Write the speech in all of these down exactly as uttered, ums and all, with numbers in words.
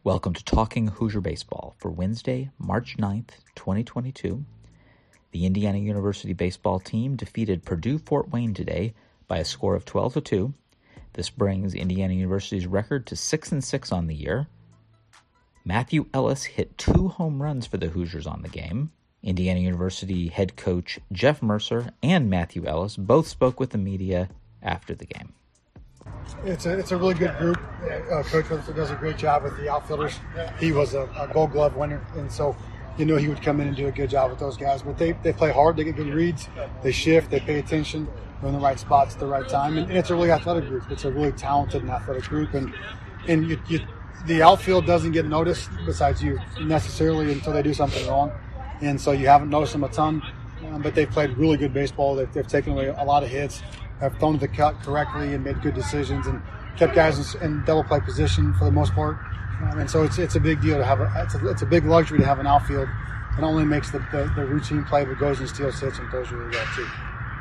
Welcome to Talking Hoosier Baseball for Wednesday, March ninth, twenty twenty-two. The Indiana University baseball team defeated Purdue-Fort Wayne today by a score of twelve to two. This brings Indiana University's record to six and six on the year. Matthew Ellis hit two home runs for the Hoosiers on the game. Indiana University head coach Jeff Mercer and Matthew Ellis both spoke with the media after the game. It's a, it's a really good group. Uh, Coach Mercer does a great job with the outfielders. He was a, a Gold Glove winner, and so you know he would come in and do a good job with those guys. But they, they play hard, they get good reads, they shift, they pay attention, they're in the right spots at the right time. And, and it's a really athletic group. It's a really talented and athletic group. And and you, you, the outfield doesn't get noticed besides you necessarily until they do something wrong. And so you haven't noticed them a ton. Um, but they've played really good baseball. They've, they've taken away a lot of hits, have thrown to the cut correctly and made good decisions and kept guys in, in double play position for the most part. Um, and so it's it's a big deal to have a it's, a it's a big luxury to have an outfield. It not only makes the, the, the routine play, but goes and steals hits and throws really well too.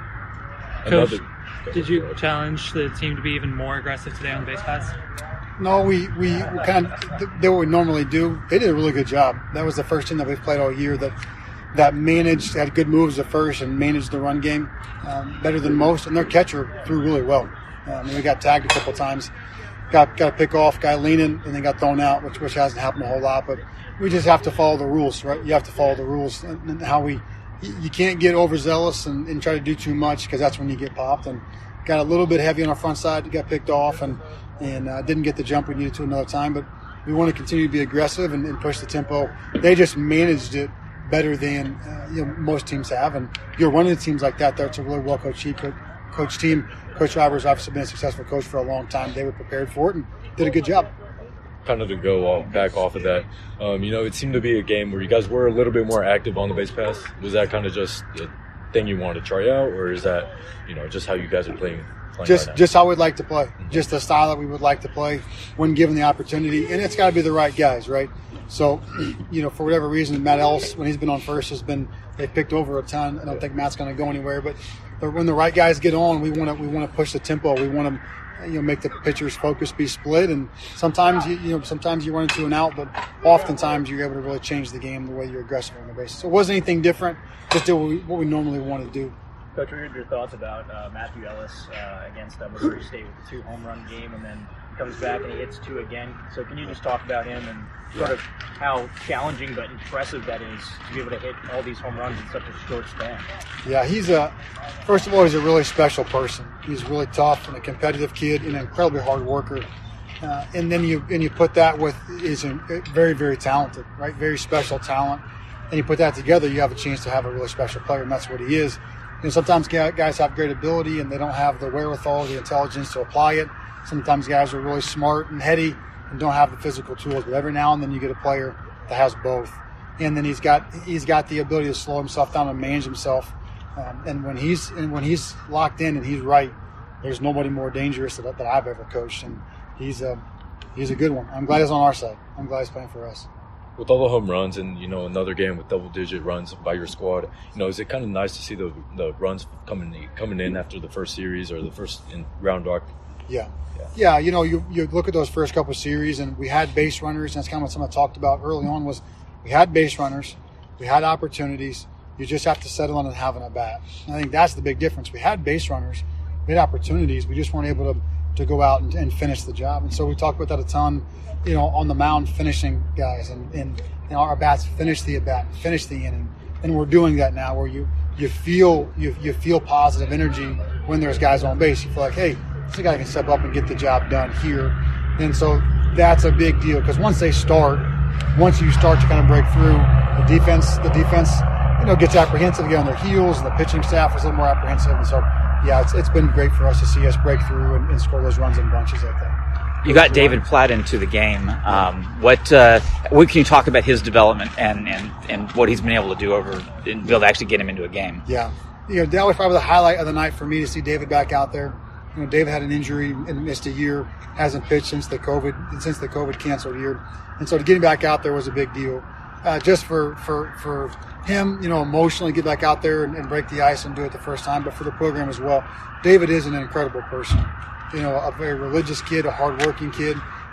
Coach, did you challenge the team to be even more aggressive today on the base paths? No, we, we, we kind of did what we normally do. They did a really good job. That was the first team that we've played all year that that managed, had good moves at first and managed the run game um, better than most. And their catcher threw really well. Um, we got tagged a couple times. Got got a pick off, guy leaning, and then got thrown out, which which hasn't happened a whole lot. But we just have to follow the rules, right? You have to follow the rules and, and how we. You can't get overzealous and, and try to do too much because that's when you get popped. And got a little bit heavy on our front side, got picked off, and and uh, didn't get the jump we needed to another time. But we want to continue to be aggressive and, and push the tempo. They just managed it better than uh, you know most teams have. And you're one of the teams like that. That's a really well coached coach team. Coach Roberts obviously been a successful coach for a long time. They were prepared for it and did a good job. Kind of to go off, back off of that, um, you know, it seemed to be a game where you guys were a little bit more active on the base pass. Was that kind of just a thing you wanted to try out, or is that, you know, just how you guys are playing? playing just right just how we'd like to play. Mm-hmm. Just the style that we would like to play when given the opportunity. And it's got to be the right guys, right? So, you know, for whatever reason, Matt Ellis, when he's been on first, has been – they've picked over a ton. I don't think Matt's going to go anywhere. But when the right guys get on, we want to we want to push the tempo. We want to, you know, make the pitcher's focus be split. And sometimes, you, you know, sometimes you run into an out, but oftentimes you're able to really change the game the way you're aggressive on the bases. So it wasn't anything different, just did what we, what we normally want to do. Coach, what are your thoughts about uh, Matthew Ellis uh, against uh, Missouri State with the two home run game, and then comes back and he hits two again? So can you just talk about him and sort of how challenging but impressive that is to be able to hit all these home runs in such a short span? Yeah, he's a first of all, he's a really special person. He's really tough and a competitive kid and an incredibly hard worker. Uh, and then you and you put that with is very very talented, right? Very special talent, and you put that together, you have a chance to have a really special player, and that's what he is. You know, sometimes guys have great ability and they don't have the wherewithal, the intelligence to apply it. Sometimes guys are really smart and heady and don't have the physical tools. But every now and then you get a player that has both, and then he's got he's got the ability to slow himself down and manage himself. Um, and when he's and when he's locked in and he's right, there's nobody more dangerous that, that I've ever coached. And he's a he's a good one. I'm glad he's on our side. I'm glad he's playing for us. With all the home runs and, you know, another game with double-digit runs by your squad, you know, is it kind of nice to see the the runs coming coming in after the first series or the first in round arc? Yeah. yeah. Yeah, you know, you, you look at those first couple of series, and we had base runners, and that's kind of what someone talked about early on was we had base runners, we had opportunities, you just have to settle on and having a bat. And I think that's the big difference. We had base runners, we had opportunities, we just weren't able to, to go out and, and finish the job. And so we talked about that a ton, you know, on the mound, finishing guys, and, and you know, our bats finish the at-bat, finish the inning. And we're doing that now where you, you feel you, you feel positive energy when there's guys on base. You feel like, hey, this guy can step up and get the job done here. And so that's a big deal because once they start, once you start to kind of break through, the defense, the defense, you know, gets apprehensive, get on their heels, and the pitching staff is a little more apprehensive. And so, yeah, it's it's been great for us to see us break through and, and score those runs in bunches like that. You got David Platt into the game. Um, what uh, what can you talk about his development and, and, and what he's been able to do over and be able to actually get him into a game? Yeah, you know, that was probably the highlight of the night for me to see David back out there. You know, David had an injury and missed a year, hasn't pitched since the COVID since the COVID canceled year, and so to get him back out there was a big deal. Uh, just for, for for him, you know, emotionally get back out there and, and break the ice and do it the first time, but for the program as well. David is an incredible person. You know, a very religious kid, a hardworking kid,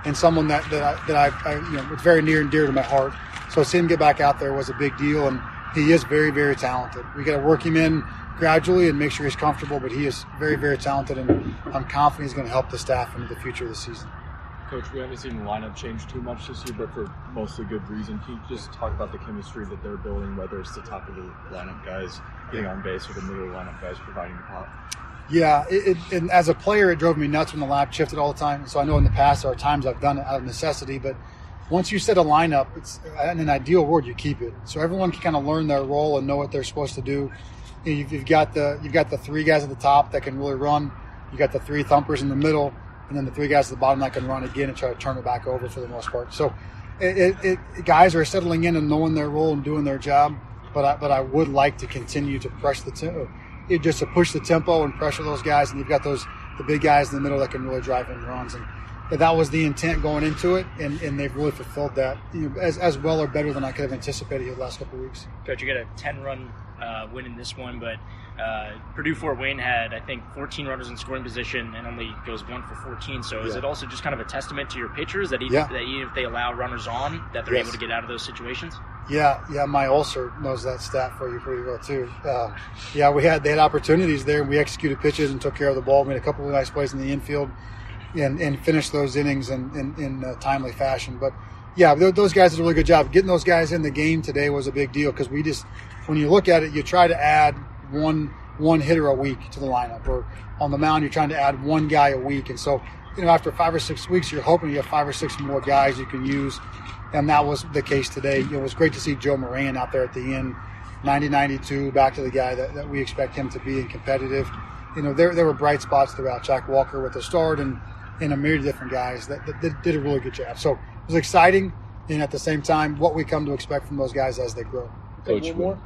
and someone that that I, that I, I you know it's very near and dear to my heart. So seeing him get back out there was a big deal, and he is very, very talented. We got to work him in gradually and make sure he's comfortable, but he is very, very talented, and I'm confident he's going to help the staff into the future of the season. Coach, we haven't seen the lineup change too much this year, but for mostly good reason. Can you just talk about the chemistry that they're building, whether it's the top of the lineup guys getting on base or the middle of the lineup guys providing the pop? Yeah, it, it, and as a player, it drove me nuts when the lineup shifted all the time. So I know in the past there are times I've done it out of necessity, but once you set a lineup, it's in an ideal world, you keep it. So everyone can kind of learn their role and know what they're supposed to do. You've, you've got the you've got the three guys at the top that can really run. You got the three thumpers in the middle, and then the three guys at the bottom that can run again and try to turn it back over for the most part. So it, it, it, guys are settling in and knowing their role and doing their job. But I, but I would like to continue to press the tempo, it just to push the tempo and pressure those guys. And you've got those the big guys in the middle that can really drive in runs. And that was the intent going into it, and, and they've really fulfilled that, you know, as as well or better than I could have anticipated here the last couple of weeks. Coach, you got a ten-run uh, win in this one, but uh, Purdue-Fort Wayne had, I think, fourteen runners in scoring position and only goes one for fourteen. So is yeah. it also just kind of a testament to your pitchers that even, yeah. that even if they allow runners on, that they're yes. able to get out of those situations? Yeah, yeah. My ulcer knows that stat for you pretty well too. Uh, yeah, we had they had opportunities there, and we executed pitches and took care of the ball. Made a couple of nice plays in the infield. And, and finish those innings in, in, in a timely fashion. But, yeah, those guys did a really good job. Getting those guys in the game today was a big deal because we just – when you look at it, you try to add one one hitter a week to the lineup. Or on the mound, you're trying to add one guy a week. And so, you know, after five or six weeks, you're hoping you have five or six more guys you can use. And that was the case today. You know, it was great to see Joe Moran out there at the end, ninety ninety-two, back to the guy that, that we expect him to be and competitive. You know, there, there were bright spots throughout. Jack Walker with the start and – and a myriad of different guys that, that, that did a really good job. So it was exciting, and at the same time, what we come to expect from those guys as they grow. Coach, when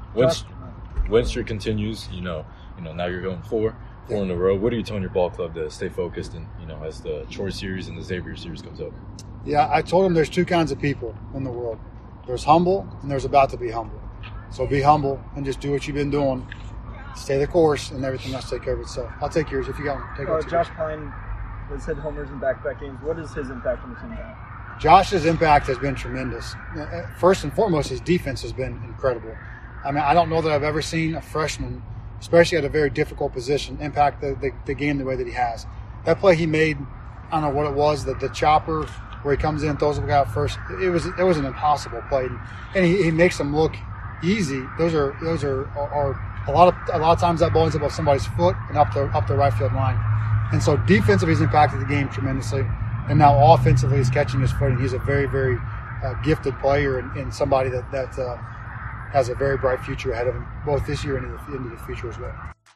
win streak continues, you know, you know, now you're going four, four yeah. in a row. What are you telling your ball club to stay focused and, you know, as the Troy series and the Xavier series comes up? Yeah, I told them there's two kinds of people in the world. There's humble, and there's about to be humble. So be humble and just do what you've been doing. Stay the course, and everything else take care of itself. I'll take yours if you got one. Take uh, Josh Pine has hit homers in back-to-back games. What is his impact on the team now? Josh's impact has been tremendous. First and foremost, his defense has been incredible. I mean, I don't know that I've ever seen a freshman, especially at a very difficult position, impact the, the, the game the way that he has. That play he made, I don't know what it was, the, the chopper where he comes in, throws the guy out first. It was it was an impossible play, and he, he makes them look easy. Those are those are, are, are a lot of a lot of times that ball ends up on somebody's foot and up the up the right field line. And so defensively, he's impacted the game tremendously. And now offensively, he's catching his footing. He's a very, very uh, gifted player and, and somebody that, that uh, has a very bright future ahead of him, both this year and into the, into the future as well.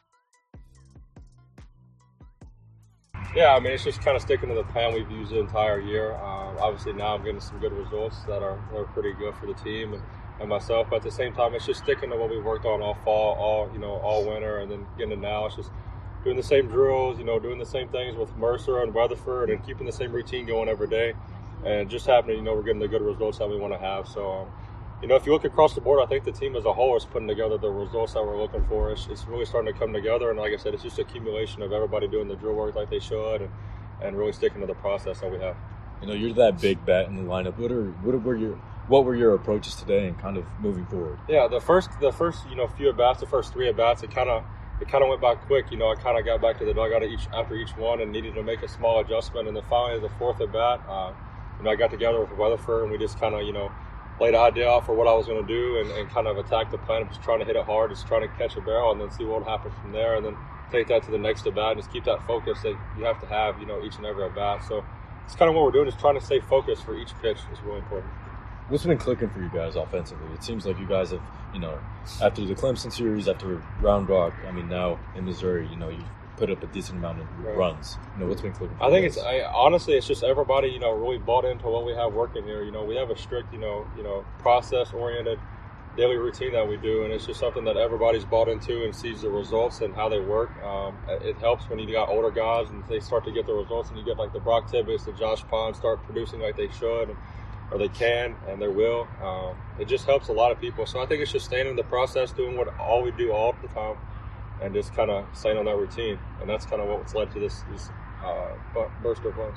Yeah, I mean, it's just kind of sticking to the plan we've used the entire year. Uh, obviously, now I'm getting some good results that are, are pretty good for the team and, and myself. But at the same time, it's just sticking to what we worked on all fall, all you know, all winter, and then getting to now. It's just doing the same drills, you know, doing the same things with Mercer and Weatherford and keeping the same routine going every day. And just happening, you know, we're getting the good results that we want to have. So, um, you know, if you look across the board, I think the team as a whole is putting together the results that we're looking for. It's, it's really starting to come together. And like I said, it's just accumulation of everybody doing the drill work like they should and, and really sticking to the process that we have. You know, you're that big bat in the lineup. What are what were your what were your approaches today and kind of moving forward? Yeah, the first the first you know few at bats, the first three at bats, it kind of it kind of went by quick. You know, I kind of got back to the dugout each after each one and needed to make a small adjustment. And then finally, the fourth at bat, uh, you know, I got together with Weatherford and we just kind of you know laid an idea out for what I was going to do and, and kind of attack the plan of just trying to hit it hard, just trying to catch a barrel and then see what happens from there, and then take that to the next at bat and just keep that focus that you have to have, you know, each and every at bat. So it's kind of what we're doing, is trying to stay focused for each pitch is really important. What's been clicking for you guys offensively? It seems like you guys have, you know, after the Clemson series, after Round Rock, I mean, now in Missouri, you know, you put up a decent amount of right. runs. You know, what's been clicking for I think you it's, guys? I, honestly, it's just everybody, you know, really bought into what we have working here. You know, we have a strict, you know, you know, process-oriented daily routine that we do, and it's just something that everybody's bought into and sees the results and how they work. Um, it helps when you got older guys and they start to get the results, and you get like the Brock Tibbetts, the Josh Pond start producing like they should, and, or they can, and they will. Um, it just helps a lot of people. So I think it's just staying in the process, doing what all we do all the time, and just kind of staying on that routine. And that's kind of what's led to this, this uh, burst of runs.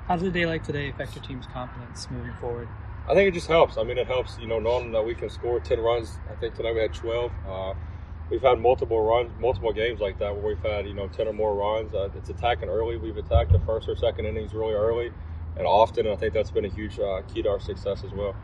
How does a day like today affect your team's confidence moving forward? I think it just helps. I mean, it helps, you know, knowing that we can score ten runs. I think tonight we had twelve. Uh, we've had multiple runs, multiple games like that where we've had, you know, ten or more runs. Uh, it's attacking early. We've attacked the first or second innings really early and often, and I think that's been a huge uh, key to our success as well.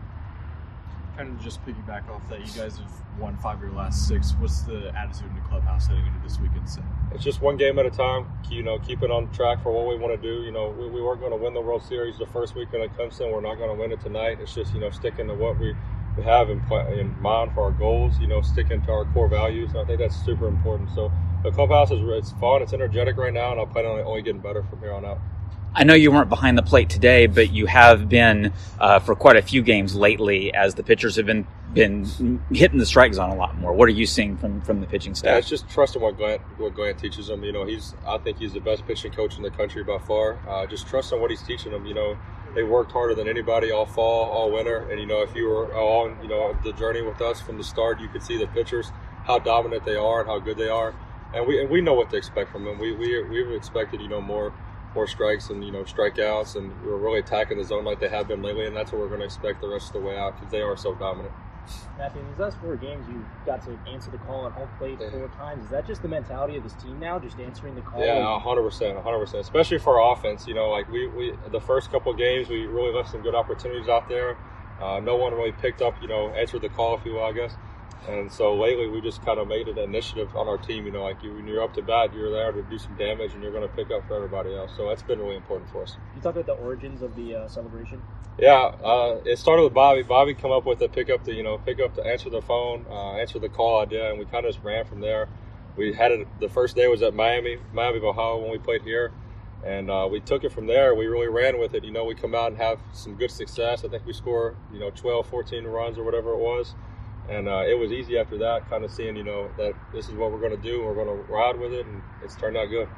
Kind of just piggyback off that, you guys have won five of your last six. What's the attitude in the clubhouse heading into this weekend's set? It's just one game at a time. You know, keep it on track for what we want to do. You know, we, we weren't going to win the World Series the first weekend at Clemson. We're not going to win it tonight. It's just, you know, sticking to what we, we have in, in mind for our goals. You know, sticking to our core values. And I think that's super important. So the clubhouse is it's fun. It's energetic right now, and I plan on it only getting better from here on out. I know you weren't behind the plate today, but you have been uh, for quite a few games lately as the pitchers have been been hitting the strike zone a lot more. What are you seeing from, from the pitching staff? Yeah, it's just trusting what Grant, what Grant teaches them. You know, he's I think he's the best pitching coach in the country by far. Uh, just trusting what he's teaching them. You know, they worked harder than anybody all fall, all winter. And, you know, if you were on, you know, the journey with us from the start, you could see the pitchers, how dominant they are and how good they are. And we and we know what to expect from them. We, we, we've expected, you know, more more strikes and, you know, strikeouts, and we're really attacking the zone like they have been lately, and that's what we're going to expect the rest of the way out because they are so dominant. Matthew, in these last four games, you got to answer the call at home plate four times. Is that just the mentality of this team now, just answering the call? Yeah, one hundred percent, one hundred percent, especially for our offense. You know, like we, we the first couple of games, we really left some good opportunities out there. Uh, no one really picked up, you know, answered the call, if you will, I guess. And so lately, we just kind of made it an initiative on our team. You know, like you, when you're up to bat, you're there to do some damage, and you're going to pick up for everybody else. So that's been really important for us. You talked about the origins of the uh, celebration. Yeah, uh, it started with Bobby. Bobby come up with the pick up the, you know, pick up to answer the phone, uh, answer the call idea, and we kind of just ran from there. We had it. The first day was at Miami, Miami of Ohio when we played here, and uh, we took it from there. We really ran with it. You know, we come out and have some good success. I think we score, you know, twelve, fourteen runs or whatever it was. And uh, it was easy after that, kind of seeing, you know, that this is what we're going to do. We're going to ride with it, and it's turned out good.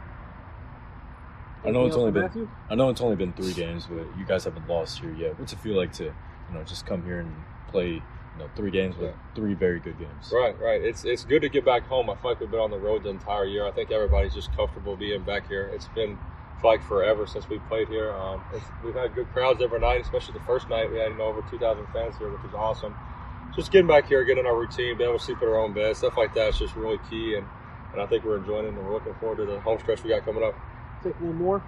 I know it's only been I know it's only been three games, but you guys haven't lost here yet. What's it feel like to, you know, just come here and play, you know, three games with three very good games? Right, right. It's it's good to get back home. I feel like we've been on the road the entire year. I think everybody's just comfortable being back here. It's been I feel like forever since we played here. Um, it's, we've had good crowds every night, especially the first night. We had, you know, over two thousand fans here, which was awesome. Just getting back here, getting our routine, being able to sleep in our own bed, stuff like that is just really key, and, and I think we're enjoying it, and we're looking forward to the home stretch we got coming up. Take one more.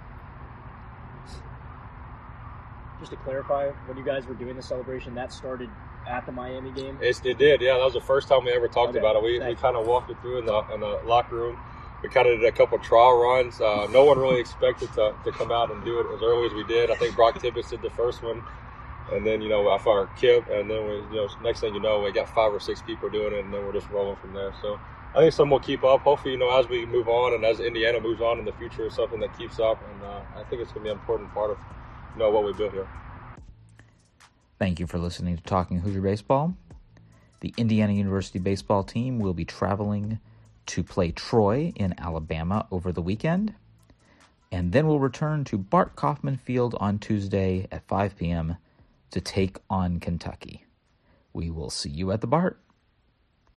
Just to clarify, when you guys were doing the celebration, that started at the Miami game? It's, it did, yeah. That was the first time we ever talked okay. about it. We, we kind of walked it through in the, in the locker room. We kind of did a couple trial runs. Uh, no one really expected to, to come out and do it as early as we did. I think Brock Tibbetts did the first one. And then, you know, I fired Kip, and then, we, you know, next thing you know, we got five or six people doing it, and then we're just rolling from there. So I think some will keep up. Hopefully, you know, as we move on and as Indiana moves on in the future, it's something that keeps up. And uh, I think it's going to be an important part of, you know, what we built here. Thank you for listening to Talking Hoosier Baseball. The Indiana University baseball team will be traveling to play Troy in Alabama over the weekend. And then we'll return to Bart Kaufman Field on Tuesday at five p.m. to take on Kentucky. We will see you at the Bart.